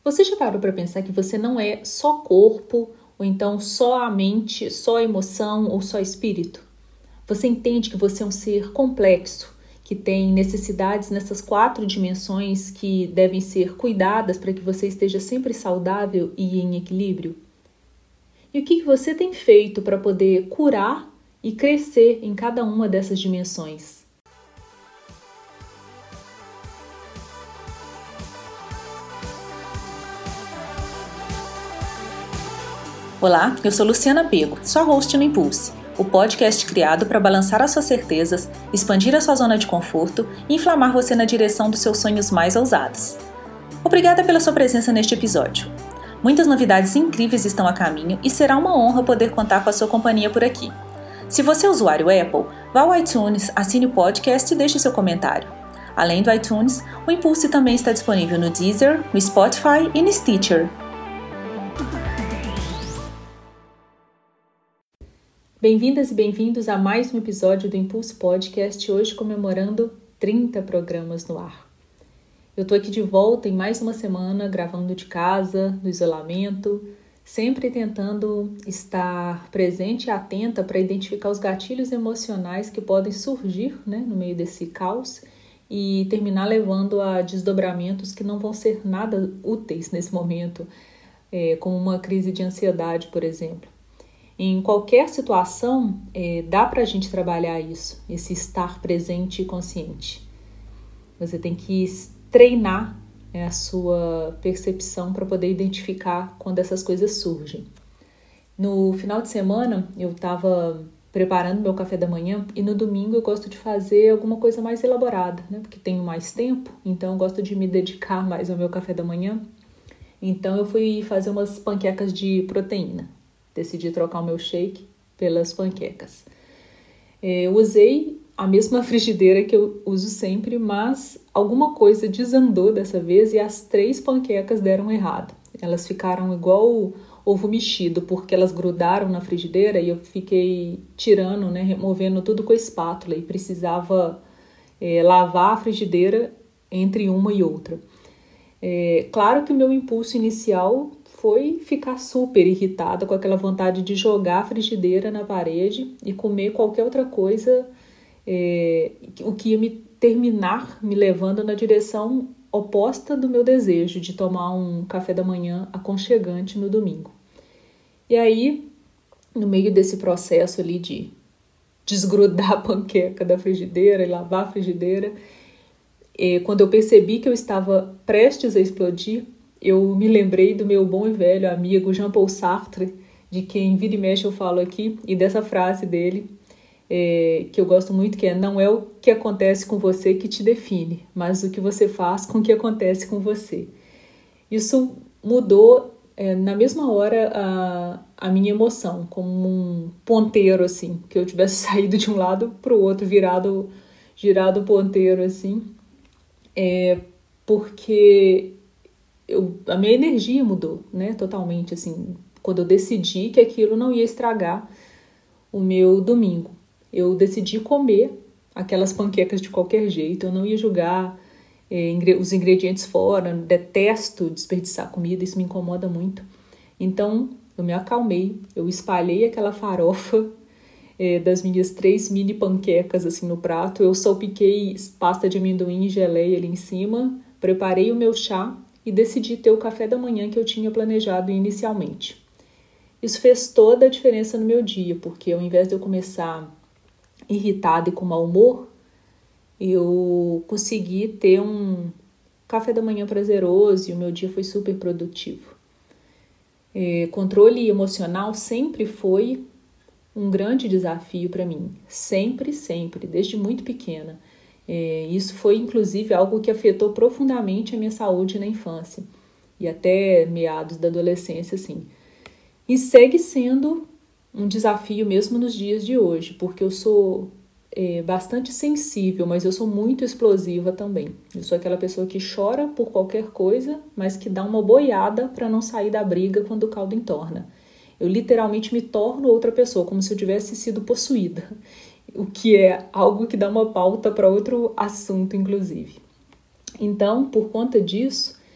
Você já parou para pensar que você não é só corpo, ou então só a mente, só a emoção ou só espírito? Você entende que você é um ser complexo, que tem necessidades nessas 4 dimensões que devem ser cuidadas para que você esteja sempre saudável e em equilíbrio? E o que você tem feito para poder curar e crescer em cada uma dessas dimensões? Olá, eu sou Luciana Pego, sua host no Impulse, o podcast criado para balançar as suas certezas, expandir a sua zona de conforto e inflamar você na direção dos seus sonhos mais ousados. Obrigada pela sua presença neste episódio. Muitas novidades incríveis estão a caminho e será uma honra poder contar com a sua companhia por aqui. Se você é usuário Apple, vá ao iTunes, assine o podcast e deixe seu comentário. Além do iTunes, o Impulse também está disponível no Deezer, no Spotify e no Stitcher. Bem-vindas e bem-vindos a mais um episódio do Impulse Podcast, hoje comemorando 30 programas no ar. Eu tô aqui de volta em mais uma semana, gravando de casa, no isolamento, sempre tentando estar presente e atenta para identificar os gatilhos emocionais que podem surgir, no meio desse caos e terminar levando a desdobramentos que não vão ser nada úteis nesse momento, como uma crise de ansiedade, por exemplo. Em qualquer situação, dá para a gente trabalhar isso, esse estar presente e consciente. Você tem que treinar a sua percepção para poder identificar quando essas coisas surgem. No final de semana, eu estava preparando meu café da manhã e no domingo eu gosto de fazer alguma coisa mais elaborada, porque tenho mais tempo, então eu gosto de me dedicar mais ao meu café da manhã. Então eu fui fazer umas panquecas de proteína. Decidi trocar o meu shake pelas panquecas. Eu usei a mesma frigideira que eu uso sempre, mas alguma coisa desandou dessa vez e as 3 panquecas deram errado. Elas ficaram igual ovo mexido, porque elas grudaram na frigideira e eu fiquei tirando, removendo tudo com a espátula e precisava lavar a frigideira entre uma e outra. Claro que o meu impulso inicial foi ficar super irritada com aquela vontade de jogar a frigideira na parede e comer qualquer outra coisa, o que ia terminar me levando na direção oposta do meu desejo de tomar um café da manhã aconchegante no domingo. E aí, no meio desse processo ali de desgrudar a panqueca da frigideira e lavar a frigideira, quando eu percebi que eu estava prestes a explodir, eu me lembrei do meu bom e velho amigo Jean-Paul Sartre, de quem vira e mexe eu falo aqui, e dessa frase dele, que eu gosto muito, que é: não é o que acontece com você que te define, mas o que você faz com o que acontece com você. Isso mudou, na mesma hora, a minha emoção, como um ponteiro, assim, que eu tivesse saído de um lado para o outro, girado o ponteiro, assim, porque a minha energia mudou, totalmente, assim, quando eu decidi que aquilo não ia estragar o meu domingo. Eu decidi comer aquelas panquecas de qualquer jeito, eu não ia jogar os ingredientes fora, detesto desperdiçar comida, isso me incomoda muito. Então, eu me acalmei, eu espalhei aquela farofa das minhas 3 mini panquecas assim no prato, eu salpiquei pasta de amendoim e geleia ali em cima, preparei o meu chá e decidi ter o café da manhã que eu tinha planejado inicialmente. Isso fez toda a diferença no meu dia, porque ao invés de eu começar irritada e com mau humor, eu consegui ter um café da manhã prazeroso e o meu dia foi super produtivo. Controle emocional sempre foi um grande desafio para mim, sempre, desde muito pequena. Isso foi, inclusive, algo que afetou profundamente a minha saúde na infância e até meados da adolescência, assim. E segue sendo um desafio mesmo nos dias de hoje, porque eu sou bastante sensível, mas eu sou muito explosiva também. Eu sou aquela pessoa que chora por qualquer coisa, mas que dá uma boiada para não sair da briga quando o caldo entorna. Eu literalmente me torno outra pessoa, como se eu tivesse sido possuída. O que é algo que dá uma pauta para outro assunto, inclusive. Então, por conta disso,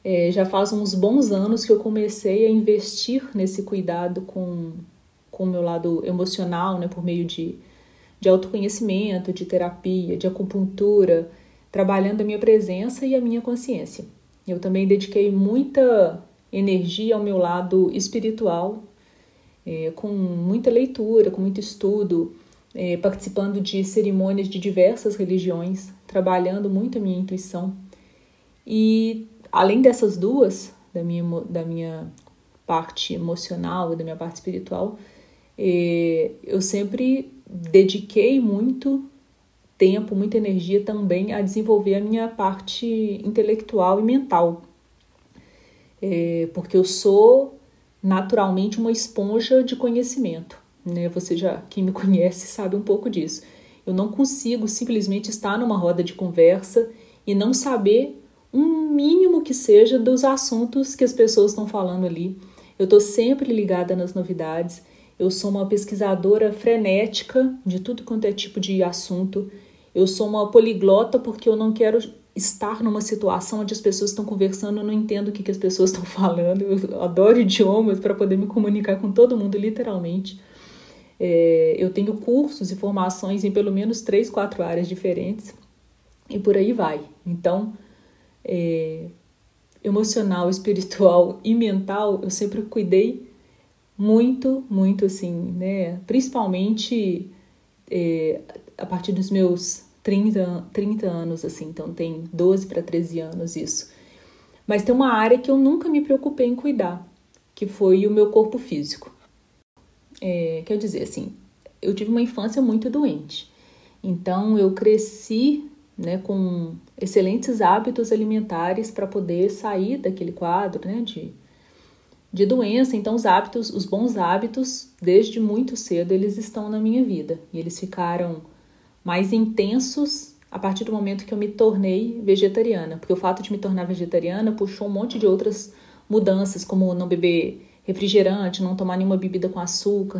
Já faz uns bons anos que eu comecei a investir nesse cuidado com o meu lado emocional, né, por meio de autoconhecimento, de terapia, de acupuntura, trabalhando a minha presença e a minha consciência. Eu também dediquei muita energia ao meu lado espiritual, com muita leitura, com muito estudo, participando de cerimônias de diversas religiões, trabalhando muito a minha intuição. E além dessas duas, da minha parte emocional e da minha parte espiritual, eu sempre dediquei muito tempo, muita energia também a desenvolver a minha parte intelectual e mental. Porque eu sou naturalmente uma esponja de conhecimento, né? Quem me conhece sabe um pouco disso. Eu não consigo simplesmente estar numa roda de conversa e não saber um mínimo que seja dos assuntos que as pessoas estão falando ali. Eu estou sempre ligada nas novidades. Eu sou uma pesquisadora frenética de tudo quanto é tipo de assunto. Eu sou uma poliglota porque eu não quero estar numa situação onde as pessoas estão conversando e eu não entendo o que as pessoas estão falando. Eu adoro idiomas para poder me comunicar com todo mundo, literalmente. Eu tenho cursos e formações em pelo menos 3, 4 áreas diferentes e por aí vai. Então, emocional, espiritual e mental, eu sempre cuidei muito, muito assim, né? Principalmente a partir dos meus 30 anos, assim, então tem 12 para 13 anos isso. Mas tem uma área que eu nunca me preocupei em cuidar, que foi o meu corpo físico. Quer dizer, assim, eu tive uma infância muito doente, então eu cresci, né, com excelentes hábitos alimentares para poder sair daquele quadro, né, de doença. Então os bons hábitos, desde muito cedo, eles estão na minha vida. E eles ficaram mais intensos a partir do momento que eu me tornei vegetariana. Porque o fato de me tornar vegetariana puxou um monte de outras mudanças, como não beber refrigerante, não tomar nenhuma bebida com açúcar,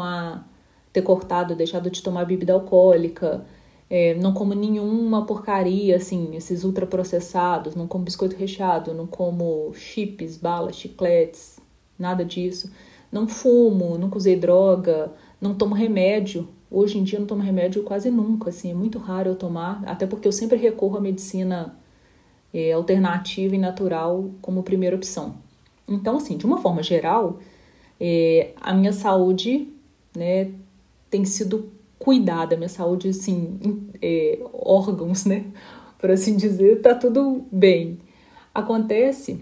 deixado de tomar bebida alcoólica, não como nenhuma porcaria, assim, esses ultraprocessados, não como biscoito recheado, não como chips, balas, chicletes, nada disso. Não fumo, nunca usei droga, não tomo remédio. Hoje em dia eu não tomo remédio quase nunca, assim, é muito raro eu tomar, até porque eu sempre recorro à medicina alternativa e natural como primeira opção. Então, assim, de uma forma geral, a minha saúde, né, tem sido cuidada, minha saúde, assim, órgãos, né, por assim dizer, tá tudo bem. Acontece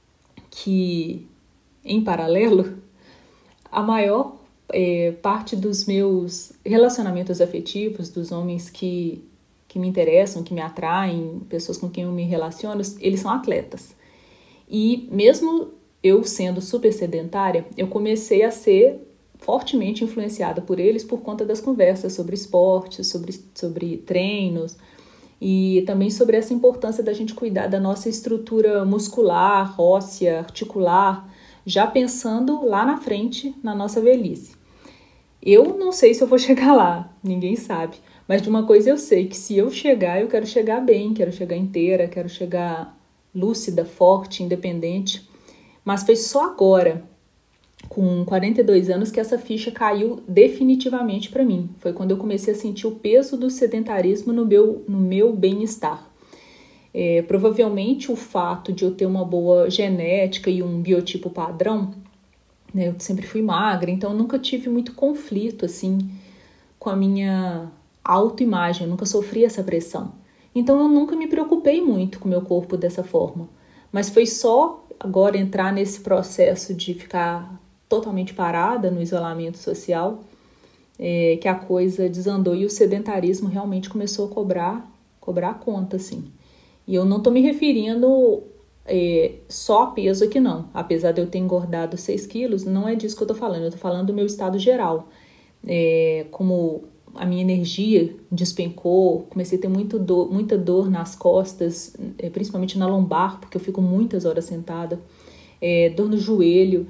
que, em paralelo, a maior parte dos meus relacionamentos afetivos, dos homens que me interessam, que me atraem, pessoas com quem eu me relaciono, eles são atletas. E mesmo eu sendo super sedentária, eu comecei a ser fortemente influenciada por eles por conta das conversas sobre esportes, sobre treinos e também sobre essa importância da gente cuidar da nossa estrutura muscular, óssea, articular, já pensando lá na frente, na nossa velhice. Eu não sei se eu vou chegar lá, ninguém sabe, mas de uma coisa eu sei, que se eu chegar, eu quero chegar bem, quero chegar inteira, quero chegar lúcida, forte, independente. Mas foi só agora, com 42 anos, que essa ficha caiu definitivamente para mim. Foi quando eu comecei a sentir o peso do sedentarismo no meu bem-estar. Provavelmente o fato de eu ter uma boa genética e um biotipo padrão, né, eu sempre fui magra, então eu nunca tive muito conflito assim, com a minha autoimagem, eu nunca sofri essa pressão. Então eu nunca me preocupei muito com o meu corpo dessa forma. Mas foi só agora entrar nesse processo de ficar totalmente parada no isolamento social, que a coisa desandou e o sedentarismo realmente começou a cobrar conta, assim. E eu não estou me referindo só a peso aqui, não. Apesar de eu ter engordado 6 quilos, não é disso que eu estou falando. Eu estou falando do meu estado geral. Como a minha energia despencou, comecei a ter muita dor nas costas, principalmente na lombar, porque eu fico muitas horas sentada, dor no joelho,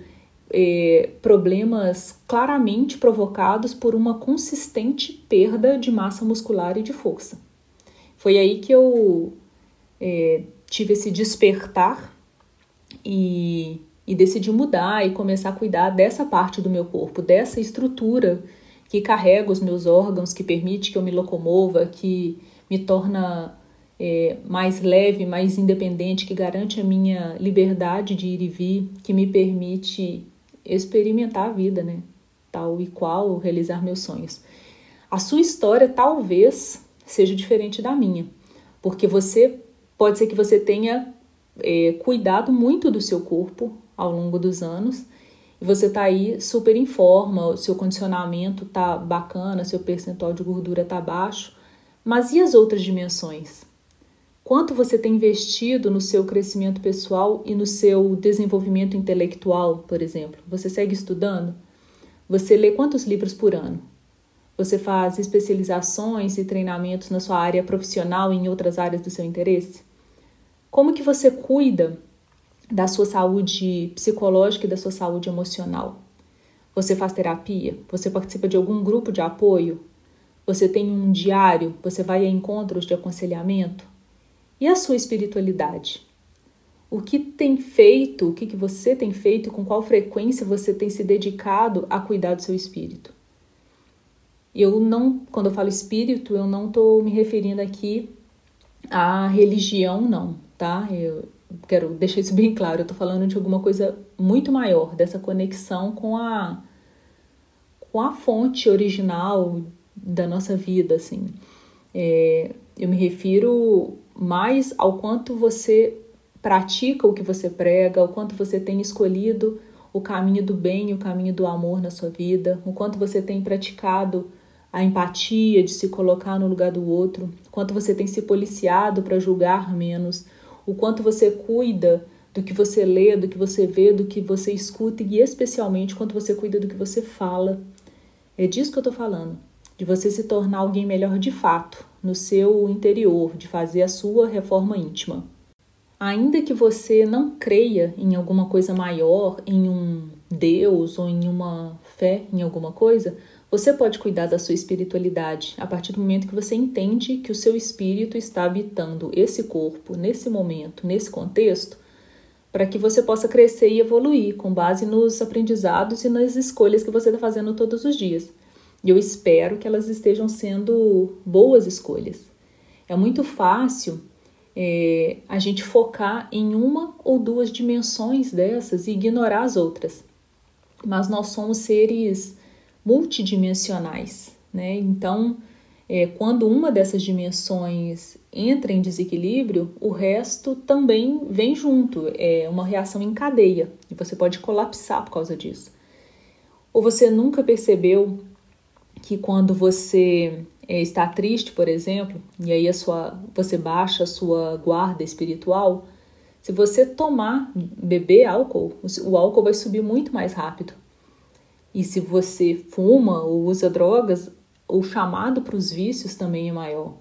problemas claramente provocados por uma consistente perda de massa muscular e de força. Foi aí que eu tive esse despertar e decidi mudar e começar a cuidar dessa parte do meu corpo, dessa estrutura que carrega os meus órgãos, que permite que eu me locomova, que me torna mais leve, mais independente, que garante a minha liberdade de ir e vir, que me permite experimentar a vida, né? Tal e qual, realizar meus sonhos. A sua história talvez seja diferente da minha, porque pode ser que você tenha cuidado muito do seu corpo ao longo dos anos, e você está aí super em forma, o seu condicionamento está bacana, seu percentual de gordura está baixo, mas e as outras dimensões? Quanto você tem investido no seu crescimento pessoal e no seu desenvolvimento intelectual, por exemplo? Você segue estudando? Você lê quantos livros por ano? Você faz especializações e treinamentos na sua área profissional e em outras áreas do seu interesse? Como que você cuida da sua saúde psicológica e da sua saúde emocional? Você faz terapia? Você participa de algum grupo de apoio? Você tem um diário? Você vai a encontros de aconselhamento? E a sua espiritualidade? O que tem feito, o que você tem feito e com qual frequência você tem se dedicado a cuidar do seu espírito? Quando eu falo espírito, eu não estou me referindo aqui à religião, não, tá? Eu quero deixar isso bem claro, eu estou falando de alguma coisa muito maior, dessa conexão com a fonte original da nossa vida, assim. Eu me refiro mais ao quanto você pratica o que você prega, o quanto você tem escolhido o caminho do bem e o caminho do amor na sua vida, o quanto você tem praticado a empatia de se colocar no lugar do outro, o quanto você tem se policiado para julgar menos, o quanto você cuida do que você lê, do que você vê, do que você escuta e especialmente quanto você cuida do que você fala. É disso que eu estou falando, de você se tornar alguém melhor de fato, no seu interior, de fazer a sua reforma íntima. Ainda que você não creia em alguma coisa maior, em um Deus ou em uma fé em alguma coisa, você pode cuidar da sua espiritualidade a partir do momento que você entende que o seu espírito está habitando esse corpo, nesse momento, nesse contexto, para que você possa crescer e evoluir com base nos aprendizados e nas escolhas que você está fazendo todos os dias. E eu espero que elas estejam sendo boas escolhas. É muito fácil a gente focar em uma ou duas dimensões dessas e ignorar as outras. Mas nós somos seres multidimensionais, né? Então, quando uma dessas dimensões entra em desequilíbrio, o resto também vem junto. É uma reação em cadeia e você pode colapsar por causa disso. Ou você nunca percebeu que quando você está triste, por exemplo, e aí você baixa a sua guarda espiritual, se você beber álcool, o álcool vai subir muito mais rápido. E se você fuma ou usa drogas, o chamado para os vícios também é maior.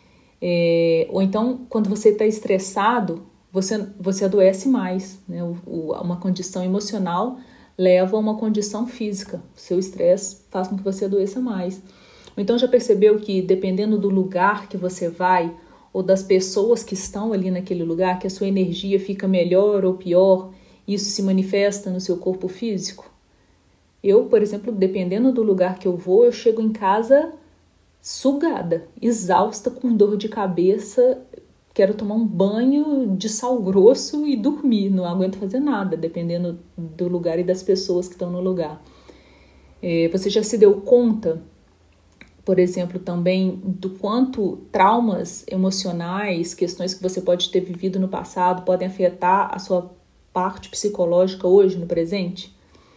Ou então, quando você está estressado, você adoece mais, né? Uma condição emocional leva a uma condição física. O seu estresse faz com que você adoeça mais. Então, já percebeu que dependendo do lugar que você vai ou das pessoas que estão ali naquele lugar, que a sua energia fica melhor ou pior, e isso se manifesta no seu corpo físico? Eu, por exemplo, dependendo do lugar que eu vou, eu chego em casa sugada, exausta, com dor de cabeça, quero tomar um banho de sal grosso e dormir, não aguento fazer nada, dependendo do lugar e das pessoas que estão no lugar. Você já se deu conta, por exemplo, também do quanto traumas emocionais, questões que você pode ter vivido no passado, podem afetar a sua parte psicológica hoje, no presente?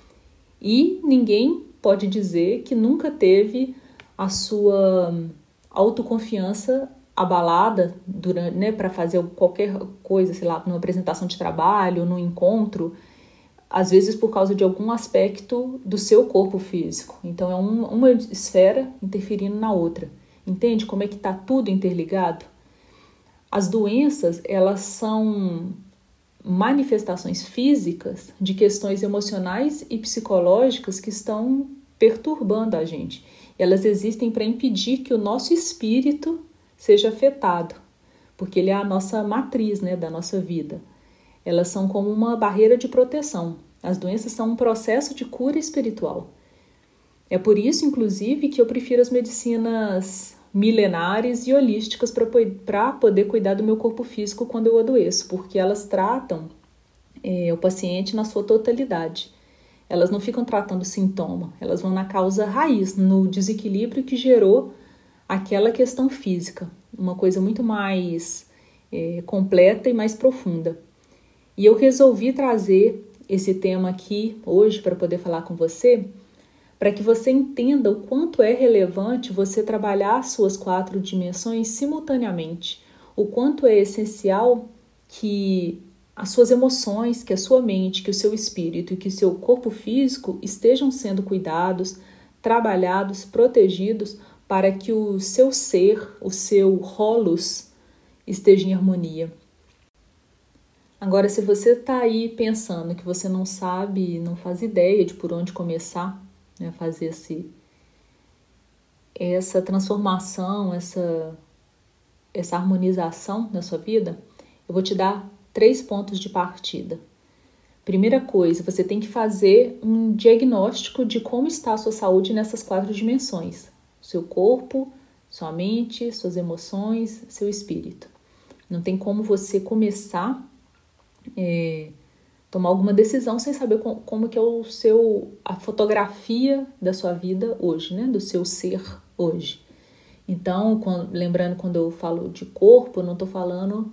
E ninguém pode dizer que nunca teve a sua autoconfiança abalada durante, né, para fazer qualquer coisa, sei lá, numa apresentação de trabalho, num encontro, às vezes por causa de algum aspecto do seu corpo físico. Então é uma esfera interferindo na outra. Entende como é que está tudo interligado? As doenças, elas são manifestações físicas de questões emocionais e psicológicas que estão perturbando a gente. Elas existem para impedir que o nosso espírito seja afetado, porque ele é a nossa matriz, né, da nossa vida. Elas são como uma barreira de proteção. As doenças são um processo de cura espiritual. É por isso, inclusive, que eu prefiro as medicinas milenares e holísticas para poder cuidar do meu corpo físico quando eu adoeço, porque elas tratam o paciente na sua totalidade. Elas não ficam tratando o sintoma, elas vão na causa raiz, no desequilíbrio que gerou aquela questão física, uma coisa muito mais completa e mais profunda. E eu resolvi trazer esse tema aqui hoje para poder falar com você, para que você entenda o quanto é relevante você trabalhar as suas 4 dimensões simultaneamente, o quanto é essencial que as suas emoções, que a sua mente, que o seu espírito e que o seu corpo físico estejam sendo cuidados, trabalhados, protegidos, para que o seu ser, o seu holos, esteja em harmonia. Agora, se você está aí pensando que você não sabe, não faz ideia de por onde começar, né, fazer essa transformação, essa harmonização na sua vida, eu vou te dar 3 pontos de partida. Primeira coisa, você tem que fazer um diagnóstico de como está a sua saúde nessas 4 dimensões. Seu corpo, sua mente, suas emoções, seu espírito. Não tem como você começar tomar alguma decisão sem saber como que é a fotografia da sua vida hoje, né? Do seu ser hoje. Então, lembrando, quando eu falo de corpo, eu não estou falando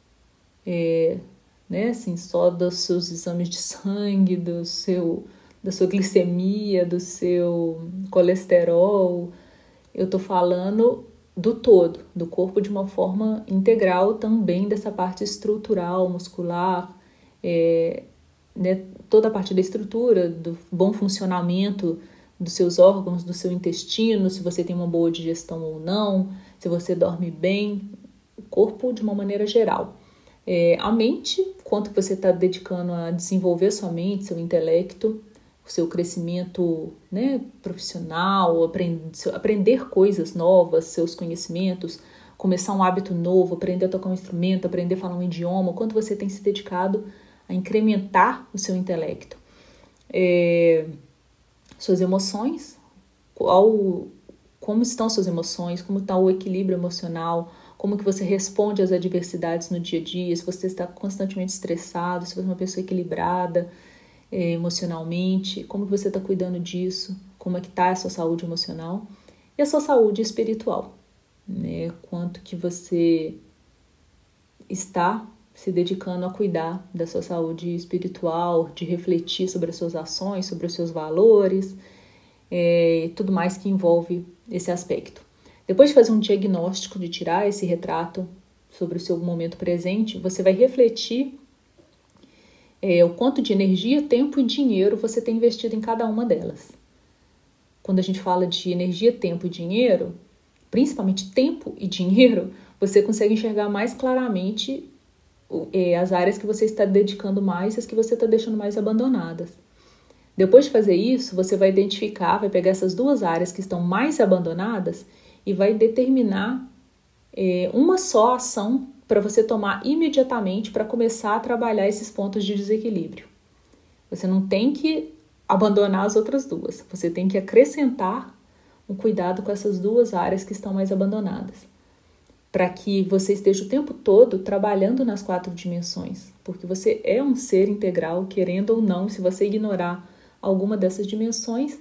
assim, só dos seus exames de sangue, da sua glicemia, do seu colesterol. Eu estou falando do todo, do corpo de uma forma integral também, dessa parte estrutural, muscular, toda a parte da estrutura, do bom funcionamento dos seus órgãos, do seu intestino, se você tem uma boa digestão ou não, se você dorme bem, o corpo de uma maneira geral. A mente, quanto você está dedicando a desenvolver sua mente, seu intelecto, o seu crescimento, né, profissional, aprender coisas novas, seus conhecimentos, começar um hábito novo, aprender a tocar um instrumento, aprender a falar um idioma, quanto você tem se dedicado a incrementar o seu intelecto. Suas emoções, como estão suas emoções, como está o equilíbrio emocional, como que você responde às adversidades no dia a dia, se você está constantemente estressado, se você é uma pessoa equilibrada emocionalmente, como que você está cuidando disso, como é que está a sua saúde emocional e a sua saúde espiritual, né? Quanto que você está se dedicando a cuidar da sua saúde espiritual, de refletir sobre as suas ações, sobre os seus valores, tudo mais que envolve esse aspecto. Depois de fazer um diagnóstico, de tirar esse retrato sobre o seu momento presente, você vai refletir o quanto de energia, tempo e dinheiro você tem investido em cada uma delas. Quando a gente fala de energia, tempo e dinheiro, principalmente tempo e dinheiro, você consegue enxergar mais claramente as áreas que você está dedicando mais e as que você está deixando mais abandonadas. Depois de fazer isso, você vai identificar, vai pegar essas 2 áreas que estão mais abandonadas e vai determinar uma só ação para você tomar imediatamente para começar a trabalhar esses pontos de desequilíbrio. Você não tem que abandonar as outras 2, você tem que acrescentar um cuidado com essas 2 áreas que estão mais abandonadas, para que você esteja o tempo todo trabalhando nas 4 dimensões, porque você é um ser integral, querendo ou não. Se você ignorar alguma dessas dimensões,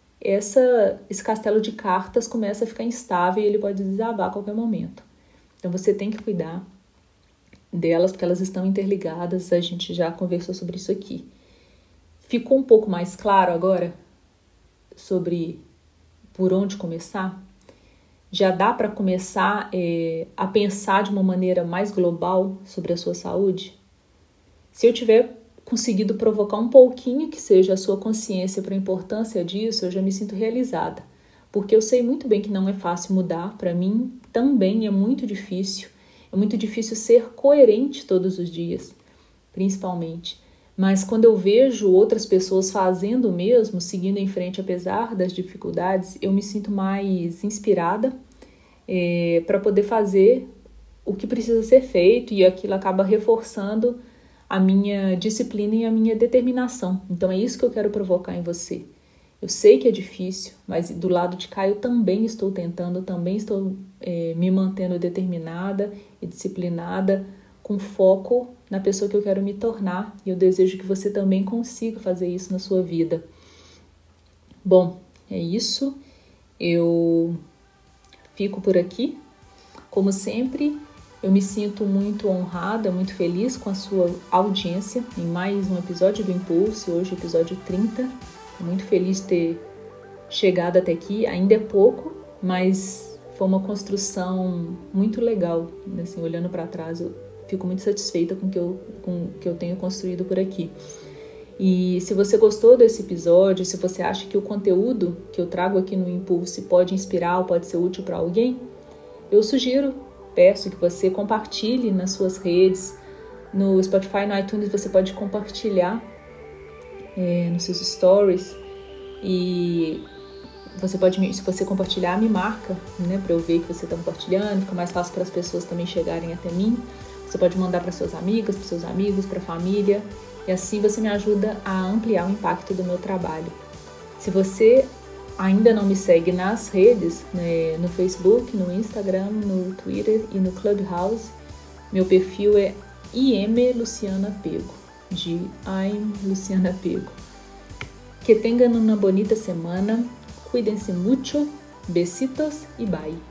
esse castelo de cartas começa a ficar instável e ele pode desabar a qualquer momento. Então você tem que cuidar delas, porque elas estão interligadas, a gente já conversou sobre isso aqui. Ficou um pouco mais claro agora sobre por onde começar? Já dá para começar a pensar de uma maneira mais global sobre a sua saúde? Se eu tiver conseguido provocar um pouquinho que seja a sua consciência para a importância disso, eu já me sinto realizada. Porque eu sei muito bem que não é fácil mudar, para mim também é muito difícil. É muito difícil ser coerente todos os dias, principalmente. Mas quando eu vejo outras pessoas fazendo o mesmo, seguindo em frente apesar das dificuldades, eu me sinto mais inspirada para poder fazer o que precisa ser feito, e aquilo acaba reforçando a minha disciplina e a minha determinação. Então é isso que eu quero provocar em você. Eu sei que é difícil, mas do lado de cá eu também estou tentando, também estou me mantendo determinada e disciplinada, com foco na pessoa que eu quero me tornar. E eu desejo que você também consiga fazer isso na sua vida. Bom, é isso. Eu fico por aqui. Como sempre, eu me sinto muito honrada, muito feliz com a sua audiência em mais um episódio do Impulso, hoje episódio 30. Muito feliz de ter chegado até aqui. Ainda é pouco, mas foi uma construção muito legal. Assim, olhando para trás, eu fico muito satisfeita com o que eu tenho construído por aqui. E se você gostou desse episódio, se você acha que o conteúdo que eu trago aqui no Impulso pode inspirar ou pode ser útil para alguém, eu peço que você compartilhe nas suas redes. No Spotify, no iTunes, você pode compartilhar nos seus stories, e você pode, se você compartilhar, me marca, né, para eu ver que você está compartilhando, fica mais fácil para as pessoas também chegarem até mim. Você pode mandar para suas amigas, para seus amigos, para a família, e assim você me ajuda a ampliar o impacto do meu trabalho. Se você ainda não me segue nas redes, né, no Facebook, no Instagram, no Twitter e no Clubhouse, meu perfil é Luciana Pego, de I'm Luciana Pego. Que tengan una bonita semana, cuídense mucho, besitos y bye.